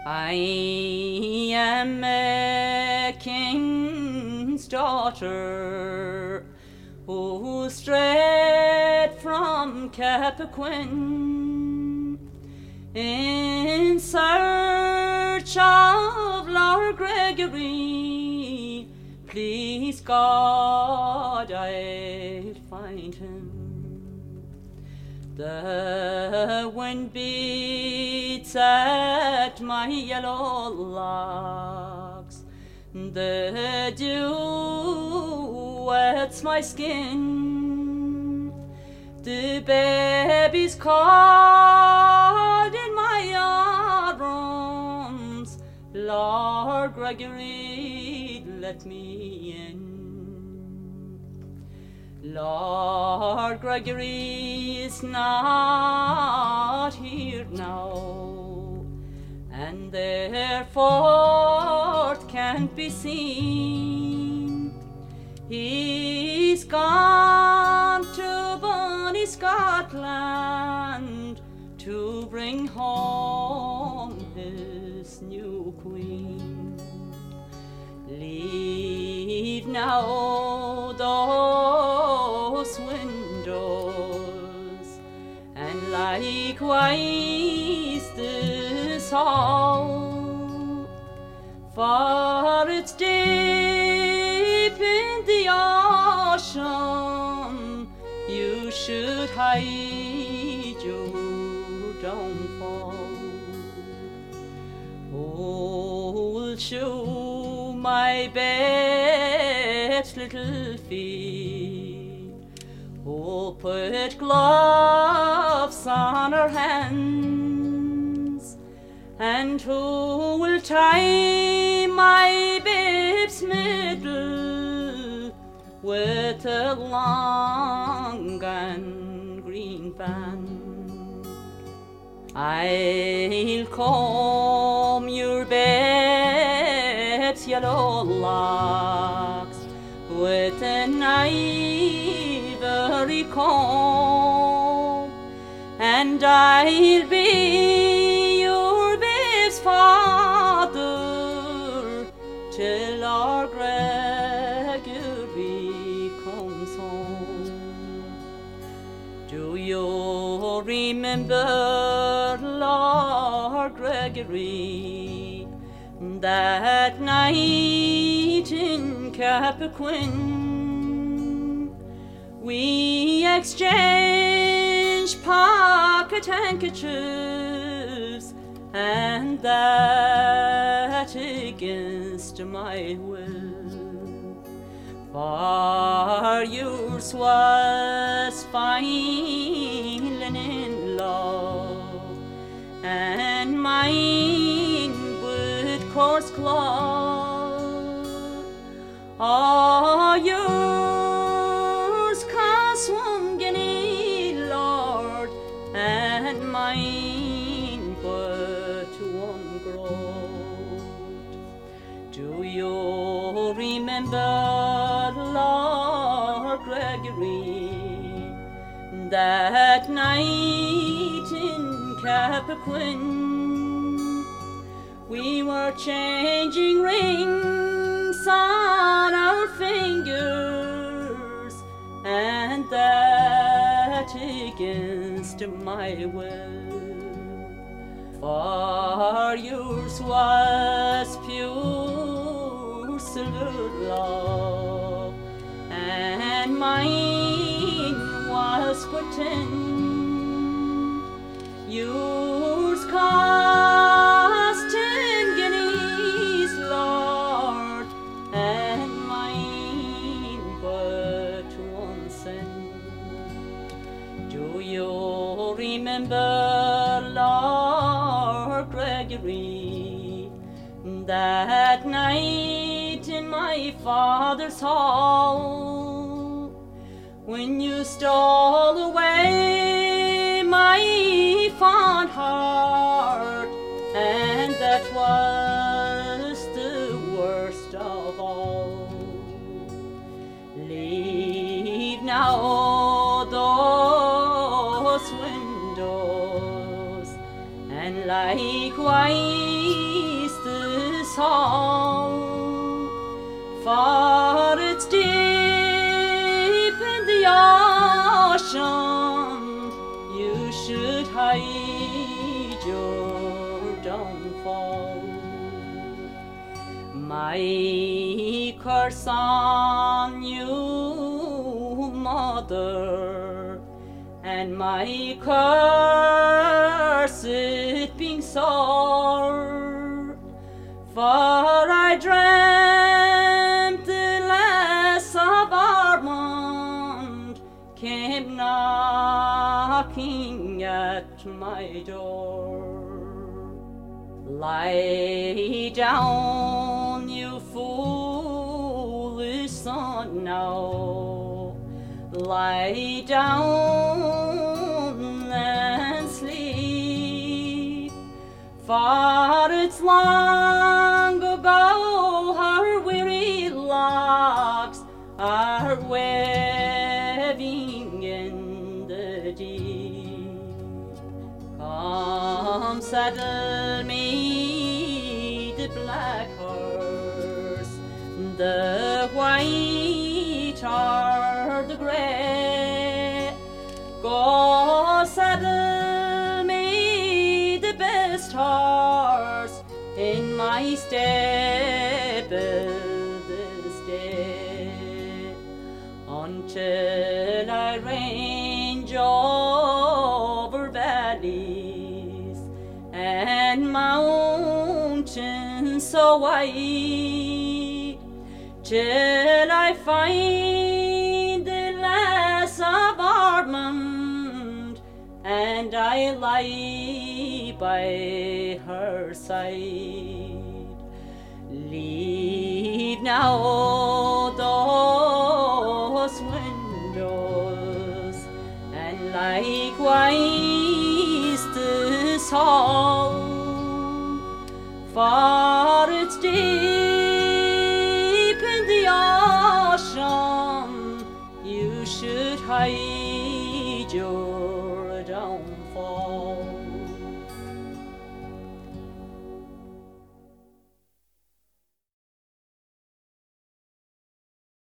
I am a king's daughter who strayed from Cappoquin in search of Lord Gregory. Please God, I'll find him. The wind beats at my yellow locks, the dew wets my skin, the baby's caught in my arms. Lord Gregory, let me in. Lord Gregory is not here now, and therefore can't be seen. He's gone to bonny Scotland to bring home his new queen. Leave now those windows, and likewise this hall, for it's deep in the ocean you should hide your downfall. Hold shoe my babe's little feet, oh, put gloves on her hands, and who will tie my babe's middle with a long and green band? I'll comb your babe's yellow locks with an ivory comb, and I'll be your babe's father till our Gregory comes home. Do you remember Lord Gregory, that night in Cappoquin? We exchanged pocket handkerchiefs, and that against my will, for yours was fine linen love, and mine would coarse cloth. Oh, yours cost 1 guinea, Lord, and mine but 1 groat. Do you remember Lord Gregory, that night in Cappoquin? We were changing rings on our fingers, and that against my will, for yours was pure silver love, and mine was but tin. Yours cost 10 guineas, Lord, and mine but 1 cent. Do you remember Lord Gregory, that night in my father's hall, when you stole away my fond heart, and that was the worst of all? Leave now those windows, and likewise fall, for it's deep in the ocean you should hide your downfall. My curse on you, mother, and my curse it being sore, for I dreamt the lass of Ormond came knocking at my door. Lie down, you foolish son now, lie down and sleep, for it's long ago her weary locks are waving in the deep. Come saddle me the black horse, the white or the grey. Go saddle me the best horse in my stable this day, until I range over valleys and mountains so wide, till I find the lass of Ormond and I lie by her side. Leave now those windows, and likewise this hall, for it's deep in the ocean you should hide your downfall.